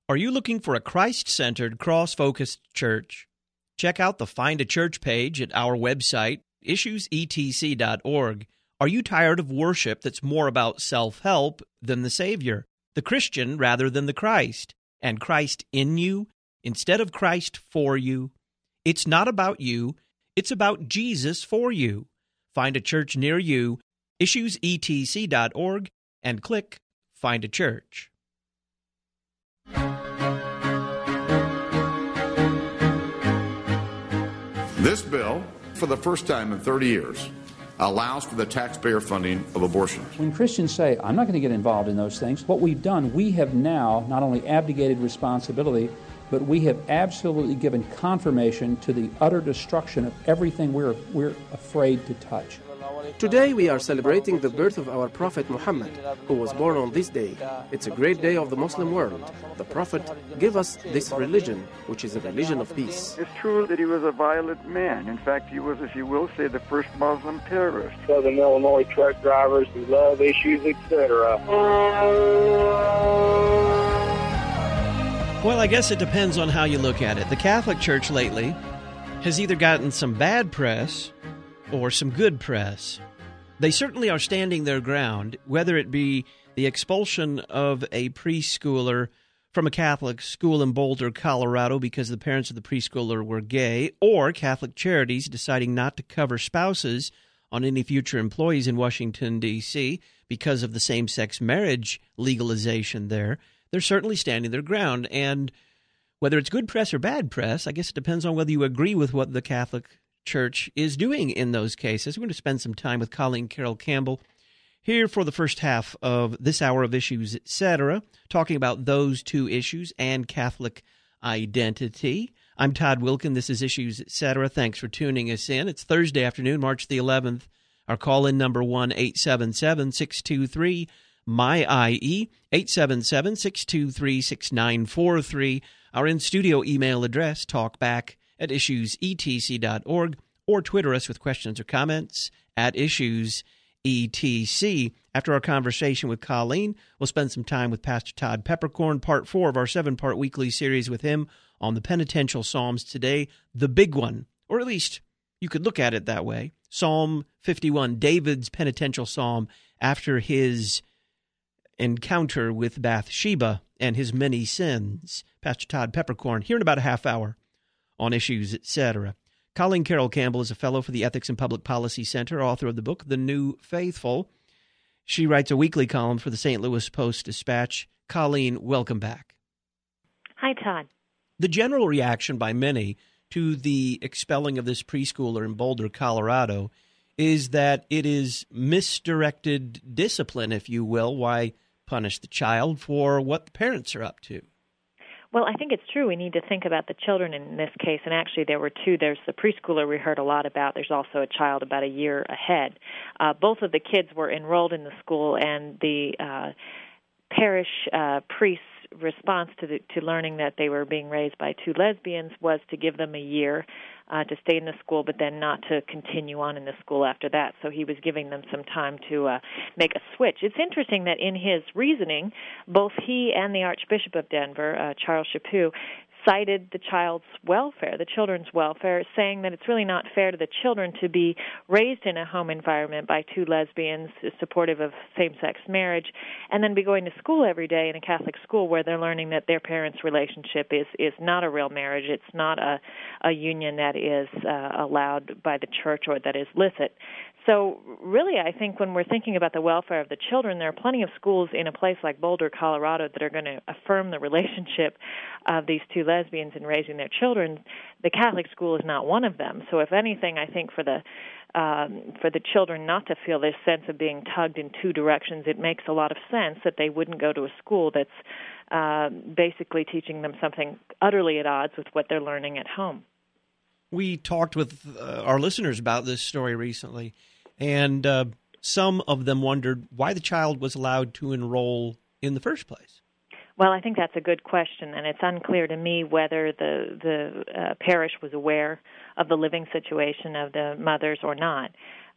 Are you looking for a Christ-centered, cross-focused church? Check out the Find a Church page at our website, issuesetc.org. Are you tired of worship that's more about self-help than the Savior, the Christian rather than the Christ, and Christ in you instead of Christ for you? It's not about you, it's about Jesus for you. Find a church near you, issuesetc.org, and click Find a Church. This bill, for the first time in 30 years, allows for the taxpayer funding of abortion. When Christians say, I'm not going to get involved in those things, what we've done, we have now not only abdicated responsibility, but we have absolutely given confirmation to the utter destruction of everything we're afraid to touch. Today we are celebrating the birth of our Prophet Muhammad, who was born on this day. It's a great day of the Muslim world. The Prophet gave us this religion, which is a religion of peace. It's true that he was a violent man. In fact, he was, if you will say, the first Muslim terrorist. Southern Illinois truck drivers who love issues, etc. Well, I guess it depends on how you look at it. The Catholic Church lately has either gotten some bad press or some good press. They certainly are standing their ground, whether it be the expulsion of a preschooler from a Catholic school in Boulder, Colorado, because the parents of the preschooler were gay, or Catholic Charities deciding not to cover spouses on any future employees in Washington, D.C. because of the same-sex marriage legalization there. They're certainly standing their ground, and whether it's good press or bad press, I guess it depends on whether you agree with what the Catholic Church is doing in those cases. We're going to spend some time with Colleen Carroll Campbell here for the first half of this hour of Issues, Etc., talking about those two issues and Catholic identity. I'm Todd Wilkin. This is Issues, Etc. Thanks for tuning us in. It's Thursday afternoon, March the 11th. Our call-in number 1-877-623-MY-IE, 877-623-6943. Our in-studio email address, talkback@issuesetc.org, or Twitter us with questions or comments at IssuesETC. After our conversation with Colleen, we'll spend some time with Pastor Todd Peppercorn, part 4 of our 7-part weekly series with him on the penitential Psalms today, the big one, or at least you could look at it that way, Psalm 51, David's penitential psalm after his encounter with Bathsheba and his many sins. Pastor Todd Peppercorn here in about a half hour on Issues, Etc. Colleen Carroll Campbell is a fellow for the Ethics and Public Policy Center, author of the book, The New Faithful. She writes a weekly column for the St. Louis Post-Dispatch. Colleen, welcome back. Hi, Todd. The general reaction by many to the expelling of this preschooler in Boulder, Colorado, is that it is misdirected discipline, if you will. Why punish the child for what the parents are up to? Well, I think it's true. We need to think about the children in this case, and actually there were two. There's the preschooler we heard a lot about. There's also a child about a year ahead. Both of the kids were enrolled in the school, and the parish priest's response to learning that they were being raised by two lesbians was to give them a year to stay in the school, but then not to continue on in the school after that. So he was giving them some time to make a switch. It's interesting that in his reasoning, both he and the Archbishop of Denver, Charles Chaput, cited the child's welfare, the children's welfare, saying that it's really not fair to the children to be raised in a home environment by two lesbians supportive of same-sex marriage and then be going to school every day in a Catholic school where they're learning that their parents' relationship is not a real marriage. It's not a union that is allowed by the church or that is licit. So really, I think when we're thinking about the welfare of the children, there are plenty of schools in a place like Boulder, Colorado, that are going to affirm the relationship of these two lesbians in raising their children. The Catholic school is not one of them. So if anything, I think for the children not to feel this sense of being tugged in two directions, it makes a lot of sense that they wouldn't go to a school that's basically teaching them something utterly at odds with what they're learning at home. We talked with our listeners about this story recently, and some of them wondered why the child was allowed to enroll in the first place. Well, I think that's a good question, and it's unclear to me whether the parish was aware of the living situation of the mothers or not,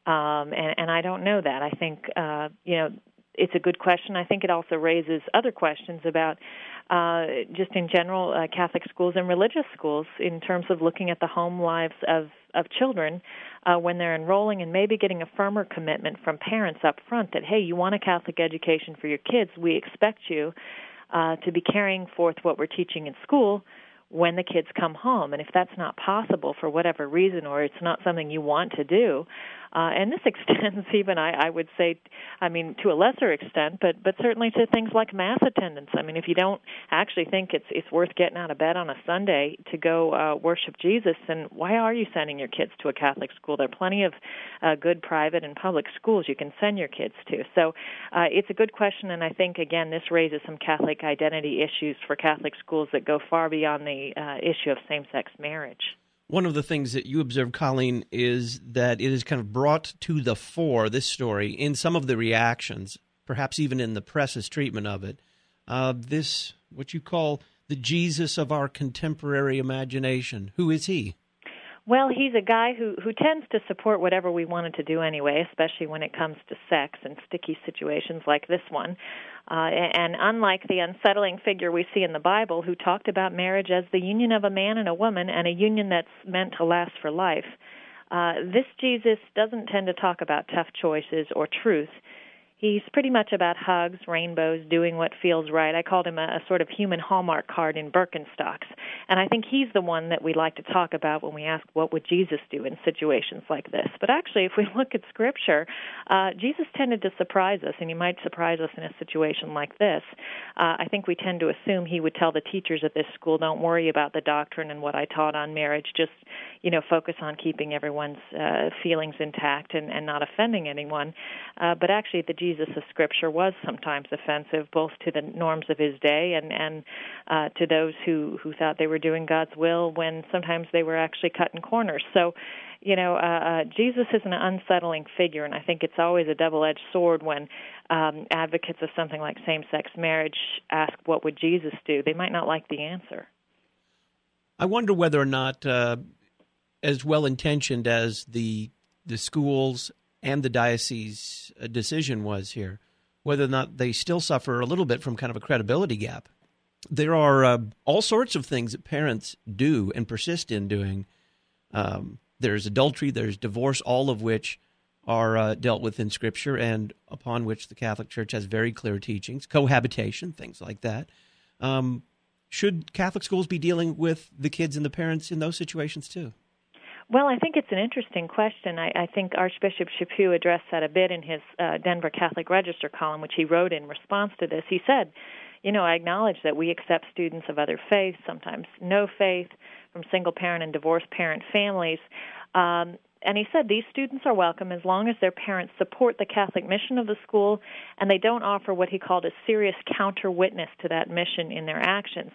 and I don't know that. I think it's a good question. I think it also raises other questions about just in general, Catholic schools and religious schools in terms of looking at the home lives of children when they're enrolling and maybe getting a firmer commitment from parents up front that, hey, you want a Catholic education for your kids, we expect you to be carrying forth what we're teaching in school when the kids come home. And if that's not possible for whatever reason, or it's not something you want to do, and this extends even, I would say, to a lesser extent, but certainly to things like Mass attendance. I mean, if you don't actually think it's worth getting out of bed on a Sunday to go worship Jesus, then why are you sending your kids to a Catholic school? There are plenty of good private and public schools you can send your kids to. So it's a good question, and I think, again, this raises some Catholic identity issues for Catholic schools that go far beyond the issue of same-sex marriage. One of the things that you observe, Colleen, is that it is kind of brought to the fore, this story, in some of the reactions, perhaps even in the press's treatment of it, this, what you call the Jesus of our contemporary imagination. Who is he? Well, he's a guy who tends to support whatever we wanted to do anyway, especially when it comes to sex and sticky situations like this one. And unlike the unsettling figure we see in the Bible who talked about marriage as the union of a man and a woman and a union that's meant to last for life, this Jesus doesn't tend to talk about tough choices or truth. He's pretty much about hugs, rainbows, doing what feels right. I called him a sort of human Hallmark card in Birkenstocks. And I think he's the one that we like to talk about when we ask what would Jesus do in situations like this. But actually, if we look at Scripture, Jesus tended to surprise us, and he might surprise us in a situation like this. I think we tend to assume he would tell the teachers at this school, don't worry about the doctrine and what I taught on marriage, just focus on keeping everyone's feelings intact and not offending anyone. But actually, the Jesus of Scripture was sometimes offensive, both to the norms of his day and to those who thought they were doing God's will when sometimes they were actually cutting corners. So, Jesus is an unsettling figure, and I think it's always a double-edged sword when advocates of something like same-sex marriage ask, what would Jesus do? They might not like the answer. I wonder whether or not, as well-intentioned as the schools and the diocese decision was here, whether or not they still suffer a little bit from kind of a credibility gap. There are all sorts of things that parents do and persist in doing. There's adultery, there's divorce, all of which are dealt with in Scripture and upon which the Catholic Church has very clear teachings, cohabitation, things like that. Should Catholic schools be dealing with the kids and the parents in those situations too? Well, I think it's an interesting question. I think Archbishop Chaput addressed that a bit in his Denver Catholic Register column, which he wrote in response to this. He said, I acknowledge that we accept students of other faiths, sometimes no faith, from single-parent and divorced-parent families. And he said these students are welcome as long as their parents support the Catholic mission of the school and they don't offer what he called a serious counter-witness to that mission in their actions.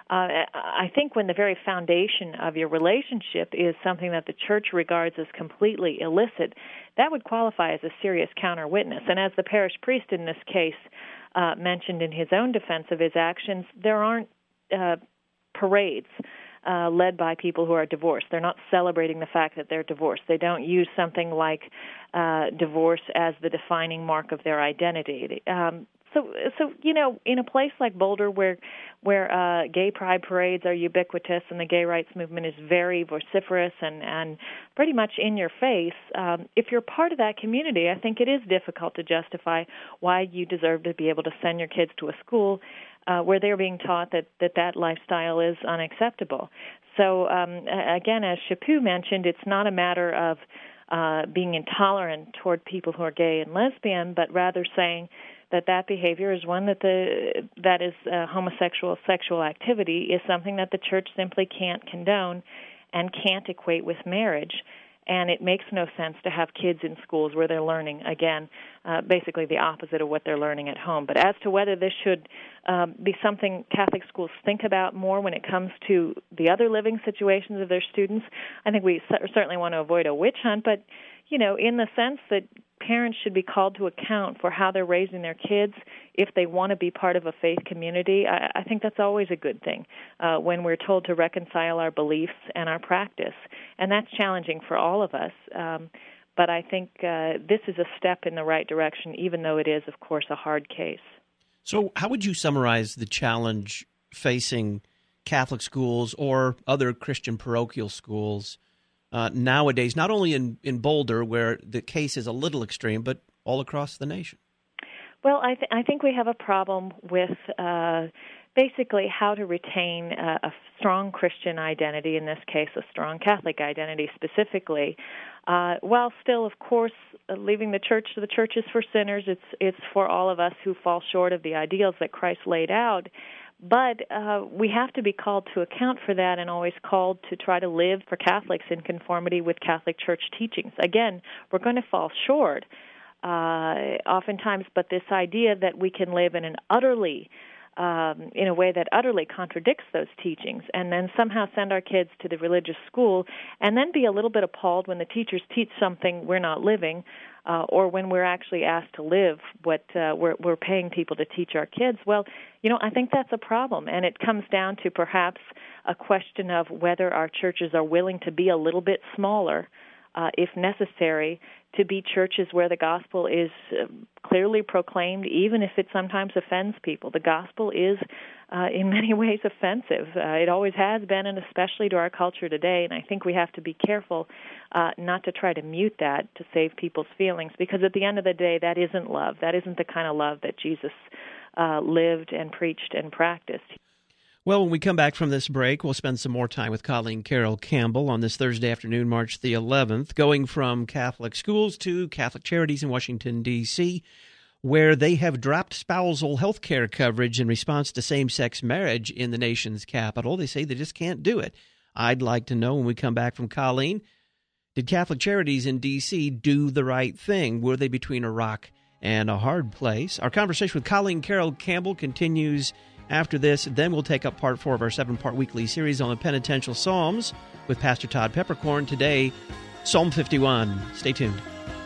I think when the very foundation of your relationship is something that the Church regards as completely illicit, that would qualify as a serious counter-witness. And as the parish priest in this case mentioned in his own defense of his actions, there aren't parades led by people who are divorced. They're not celebrating the fact that they're divorced. They don't use something like divorce as the defining mark of their identity. So in a place like Boulder where gay pride parades are ubiquitous and the gay rights movement is very vociferous and pretty much in your face, if you're part of that community, I think it is difficult to justify why you deserve to be able to send your kids to a school where they're being taught that lifestyle is unacceptable. So, again, as Chaput mentioned, it's not a matter of being intolerant toward people who are gay and lesbian, but rather saying that behavior is one that is homosexual sexual activity is something that the Church simply can't condone and can't equate with marriage. And it makes no sense to have kids in schools where they're learning, again, basically the opposite of what they're learning at home. But as to whether this should be something Catholic schools think about more when it comes to the other living situations of their students, I think we certainly want to avoid a witch hunt. But, in the sense that parents should be called to account for how they're raising their kids if they want to be part of a faith community, I think that's always a good thing when we're told to reconcile our beliefs and our practice. And that's challenging for all of us. But I think this is a step in the right direction, even though it is, of course, a hard case. So how would you summarize the challenge facing Catholic schools or other Christian parochial schools nowadays, not only in Boulder, where the case is a little extreme, but all across the nation? Well, I think we have a problem with basically how to retain a strong Christian identity, in this case a strong Catholic identity specifically, while still, of course, leaving the church. The church is for sinners. It's for all of us who fall short of the ideals that Christ laid out. But we have to be called to account for that and always called to try to live for Catholics in conformity with Catholic Church teachings. Again, we're going to fall short oftentimes, but this idea that we can live in a way that utterly contradicts those teachings, and then somehow send our kids to the religious school, and then be a little bit appalled when the teachers teach something we're not living, or when we're actually asked to live what we're paying people to teach our kids. Well, I think that's a problem, and it comes down to perhaps a question of whether our churches are willing to be a little bit smaller, if necessary, to be churches where the gospel is clearly proclaimed, even if it sometimes offends people. The gospel is, in many ways, offensive. It always has been, and especially to our culture today. And I think we have to be careful not to try to mute that to save people's feelings, because at the end of the day, that isn't love. That isn't the kind of love that Jesus lived and preached and practiced. Well, when we come back from this break, we'll spend some more time with Colleen Carroll Campbell on this Thursday afternoon, March the 11th, going from Catholic schools to Catholic Charities in Washington, D.C., where they have dropped spousal health care coverage in response to same-sex marriage in the nation's capital. They say they just can't do it. I'd like to know when we come back from Colleen, did Catholic Charities in D.C. do the right thing? Were they between a rock and a hard place? Our conversation with Colleen Carroll Campbell continues after this. Then we'll take up part 4 of our 7-part weekly series on the penitential Psalms with Pastor Todd Peppercorn. Today, Psalm 51. Stay tuned.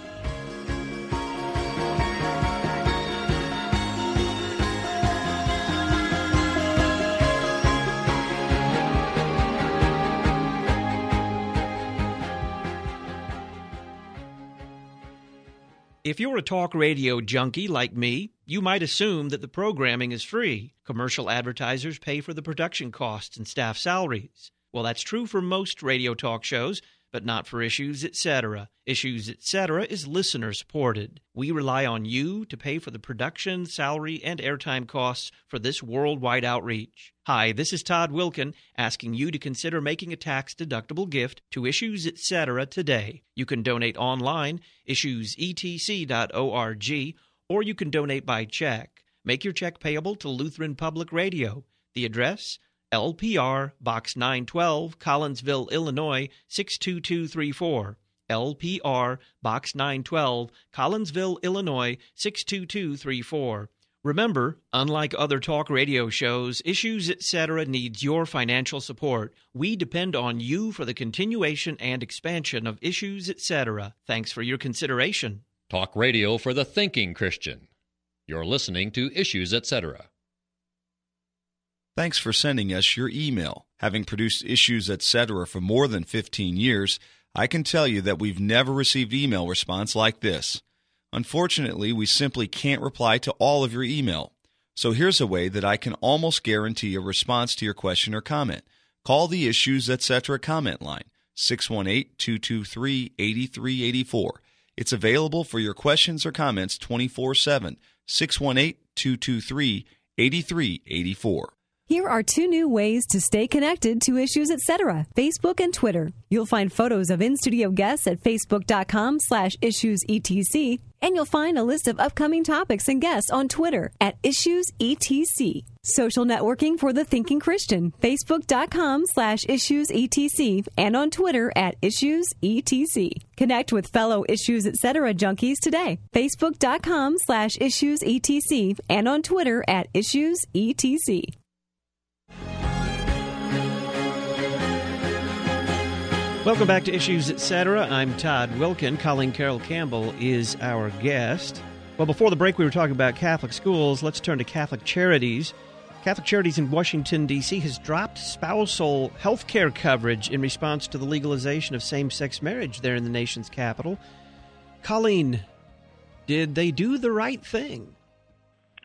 If you're a talk radio junkie like me, you might assume that the programming is free. Commercial advertisers pay for the production costs and staff salaries. Well, that's true for most radio talk shows, but not for Issues Etc. Issues Etc. is listener-supported. We rely on you to pay for the production, salary, and airtime costs for this worldwide outreach. Hi, this is Todd Wilkin, asking you to consider making a tax-deductible gift to Issues Etc. today. You can donate online, issuesetc.org, or you can donate by check. Make your check payable to Lutheran Public Radio. The address, LPR, Box 912, Collinsville, Illinois, 62234. LPR, Box 912, Collinsville, Illinois, 62234. Remember, unlike other talk radio shows, Issues Etc. needs your financial support. We depend on you for the continuation and expansion of Issues Etc. Thanks for your consideration. Talk radio for the thinking Christian. You're listening to Issues Etc. Thanks for sending us your email. Having produced Issues Etc. for more than 15 years, I can tell you that we've never received email response like this. Unfortunately, we simply can't reply to all of your email. So here's a way that I can almost guarantee a response to your question or comment. Call the Issues Etc. comment line, 618-223-8384. It's available for your questions or comments 24/7, 618-223-8384. Here are 2 new ways to stay connected to Issues Etc., Facebook and Twitter. You'll find photos of in-studio guests at facebook.com/issuesetc, and you'll find a list of upcoming topics and guests on Twitter at issuesetc. Social networking for the thinking Christian, facebook.com/issuesetc, and on Twitter at issuesetc. Connect with fellow Issues Etc. junkies today, facebook.com/issuesetc, and on Twitter at issuesetc. Welcome back to Issues Etc. I'm Todd Wilkin. Colleen Carroll Campbell is our guest. Well, before the break, we were talking about Catholic schools. Let's turn to Catholic Charities. Catholic Charities in Washington, D.C. has dropped spousal health care coverage in response to the legalization of same-sex marriage there in the nation's capital. Colleen, did they do the right thing?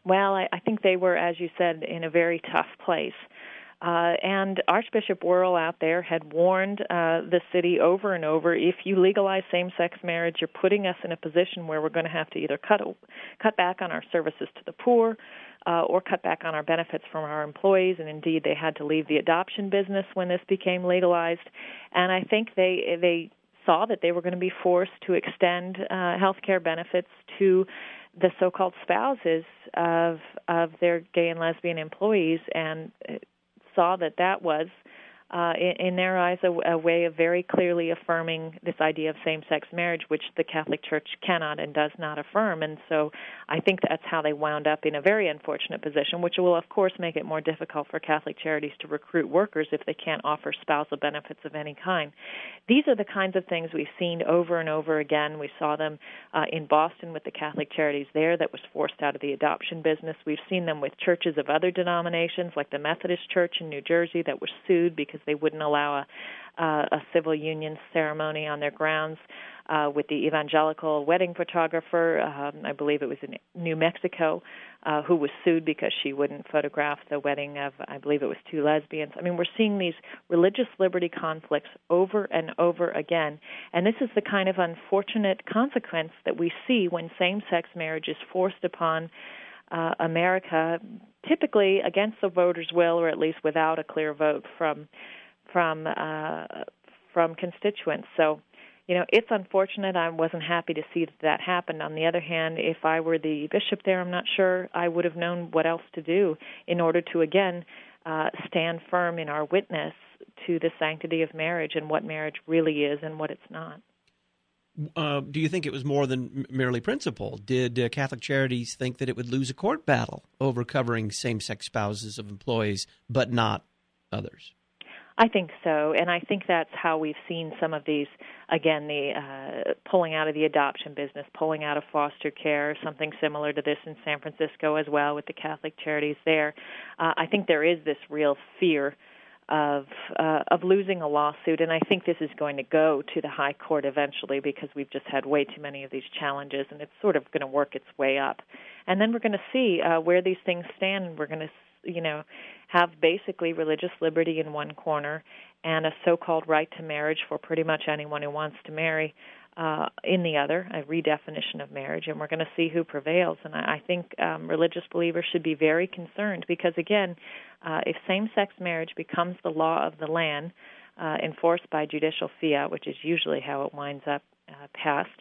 Well, I think they were, as you said, in a very tough place. And Archbishop Wuerl out there had warned the city over and over, if you legalize same-sex marriage, you're putting us in a position where we're going to have to either cut back on our services to the poor or cut back on our benefits from our employees. And indeed, they had to leave the adoption business when this became legalized. And I think they saw that they were going to be forced to extend health care benefits to the so-called spouses of their gay and lesbian employees, and saw that was, in their eyes, a way of very clearly affirming this idea of same-sex marriage, which the Catholic Church cannot and does not affirm. And so I think that's how they wound up in a very unfortunate position, which will, of course, make it more difficult for Catholic Charities to recruit workers if they can't offer spousal benefits of any kind. These are the kinds of things we've seen over and over again. We saw them in Boston with the Catholic Charities there that was forced out of the adoption business. We've seen them with churches of other denominations, like the Methodist Church in New Jersey, that was sued because they wouldn't allow a civil union ceremony on their grounds. With the evangelical wedding photographer, I believe it was in New Mexico, who was sued because she wouldn't photograph the wedding of, I believe it was two lesbians. I mean, we're seeing these religious liberty conflicts over and over again, and this is the kind of unfortunate consequence that we see when same-sex marriage is forced upon America, typically against the voters' will, or at least without a clear vote from constituents. So, it's unfortunate. I wasn't happy to see that happen. On the other hand, if I were the bishop there, I'm not sure I would have known what else to do in order to, again, stand firm in our witness to the sanctity of marriage and what marriage really is and what it's not. Do you think it was more than merely principle? Did Catholic Charities think that it would lose a court battle over covering same-sex spouses of employees, but not others? I think so, and I think that's how we've seen some of these, again, the pulling out of the adoption business, pulling out of foster care, something similar to this in San Francisco as well with the Catholic Charities there. I think there is this real fear of losing a lawsuit, and I think this is going to go to the high court eventually because we've just had way too many of these challenges, and it's sort of going to work its way up. And then we're going to see where these things stand, and we're going to have basically religious liberty in one corner and a so-called right to marriage for pretty much anyone who wants to marry in the other, a redefinition of marriage, and we're going to see who prevails. And I think religious believers should be very concerned because, again, if same-sex marriage becomes the law of the land, enforced by judicial fiat, which is usually how it winds up passed,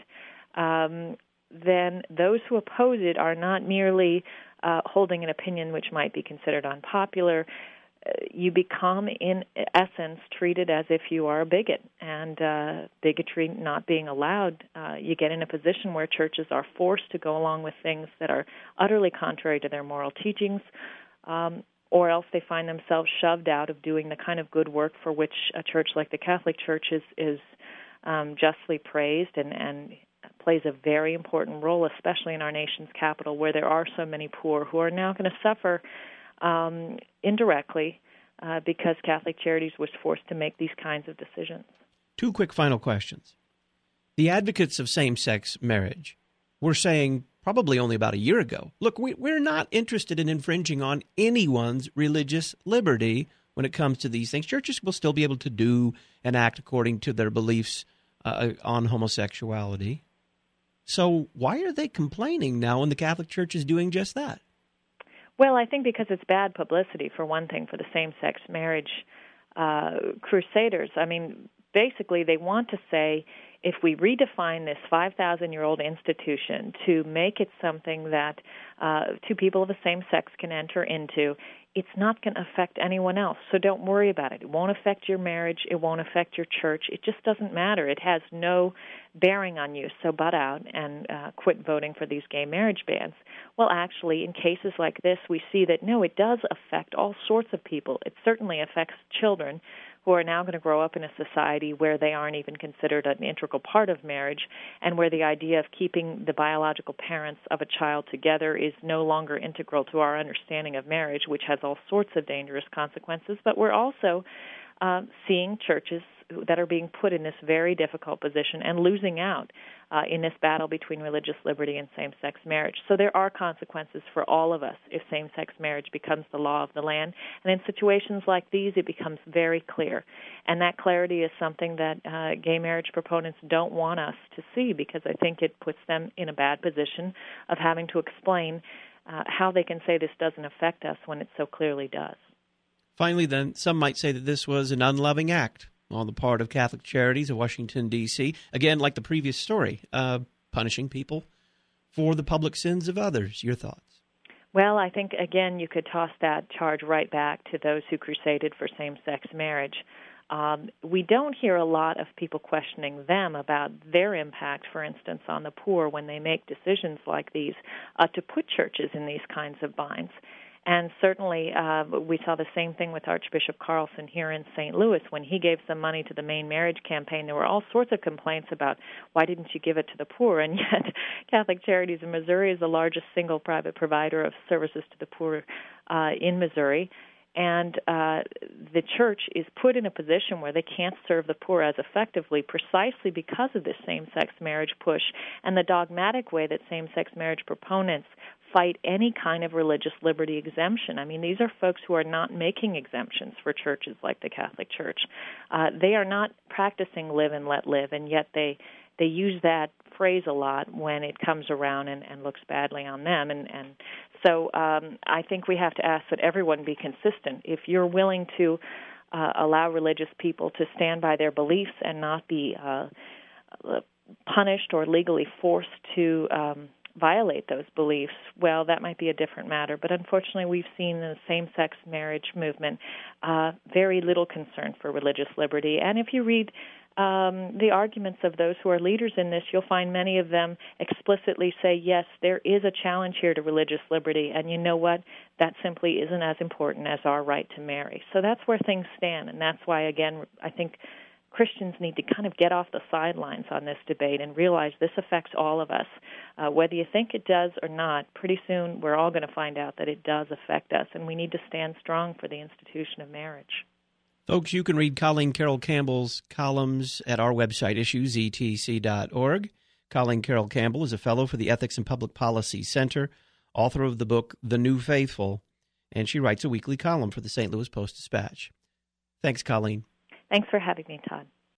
then those who oppose it are not merely holding an opinion which might be considered unpopular. You become, in essence, treated as if you are a bigot, and bigotry not being allowed, you get in a position where churches are forced to go along with things that are utterly contrary to their moral teachings, or else they find themselves shoved out of doing the kind of good work for which a church like the Catholic Church is justly praised and plays a very important role, especially in our nation's capital, where there are so many poor who are now going to suffer indirectly because Catholic Charities was forced to make these kinds of decisions. Two quick final questions. The advocates of same-sex marriage were saying probably only about a year ago, look, we're not interested in infringing on anyone's religious liberty when it comes to these things. Churches will still be able to do and act according to their beliefs on homosexuality. So why are they complaining now when the Catholic Church is doing just that? Well, I think because it's bad publicity, for one thing, for the same-sex marriage crusaders. I mean, basically they want to say, if we redefine this 5,000-year-old institution to make it something that two people of the same sex can enter into, it's not going to affect anyone else. So don't worry about it. It won't affect your marriage. It won't affect your church. It just doesn't matter. It has no bearing on you. So butt out and quit voting for these gay marriage bans. Well, actually, in cases like this, we see that, no, it does affect all sorts of people. It certainly affects children who are now going to grow up in a society where they aren't even considered an integral part of marriage and where the idea of keeping the biological parents of a child together is no longer integral to our understanding of marriage, which has all sorts of dangerous consequences. But we're also seeing churches that are being put in this very difficult position and losing out in this battle between religious liberty and same-sex marriage. So there are consequences for all of us if same-sex marriage becomes the law of the land. And in situations like these, it becomes very clear. And that clarity is something that gay marriage proponents don't want us to see, because I think it puts them in a bad position of having to explain how they can say this doesn't affect us when it so clearly does. Finally, then, some might say that this was an unloving act on the part of Catholic Charities of Washington, D.C., again, like the previous story, punishing people for the public sins of others. Your thoughts? Well, I think, again, you could toss that charge right back to those who crusaded for same-sex marriage. We don't hear a lot of people questioning them about their impact, for instance, on the poor when they make decisions like these to put churches in these kinds of binds. And certainly we saw the same thing with Archbishop Carlson here in St. Louis. When he gave some money to the Maine Marriage Campaign, there were all sorts of complaints about why didn't you give it to the poor? And yet Catholic Charities in Missouri is the largest single private provider of services to the poor in Missouri. And the church is put in a position where they can't serve the poor as effectively precisely because of this same-sex marriage push and the dogmatic way that same-sex marriage proponents fight any kind of religious liberty exemption. I mean, these are folks who are not making exemptions for churches like the Catholic Church. They are not practicing live and let live, and yet they use that phrase a lot when it comes around and looks badly on them. And so I think we have to ask that everyone be consistent. If you're willing to allow religious people to stand by their beliefs and not be punished or legally forced to violate those beliefs, well, that might be a different matter. But unfortunately, we've seen in the same-sex marriage movement very little concern for religious liberty. And if you read the arguments of those who are leaders in this, you'll find many of them explicitly say, yes, there is a challenge here to religious liberty, and you know what? That simply isn't as important as our right to marry. So that's where things stand, and that's why, again, I think Christians need to kind of get off the sidelines on this debate and realize this affects all of us. Whether you think it does or not, pretty soon we're all going to find out that it does affect us, and we need to stand strong for the institution of marriage. Folks, you can read Colleen Carroll Campbell's columns at our website, issuesetc.org. Colleen Carroll Campbell is a fellow for the Ethics and Public Policy Center, author of the book The New Faithful, and she writes a weekly column for the St. Louis Post-Dispatch. Thanks, Colleen. Thanks for having me, Todd.